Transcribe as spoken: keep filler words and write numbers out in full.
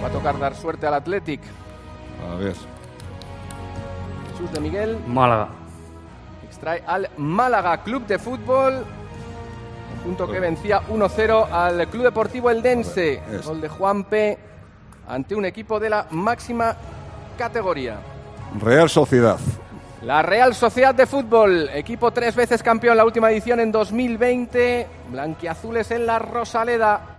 Va a tocar dar suerte al Athletic. A ver. Jesús de Miguel. Málaga. Extrae al Málaga Club de Fútbol. Conjunto que vencía uno cero al Club Deportivo Eldense. Ver, Gol de Juanpe ante un equipo de la máxima categoría. Real Sociedad. La Real Sociedad de Fútbol, equipo tres veces campeón la última edición en dos mil veinte. Blanquiazules en la Rosaleda.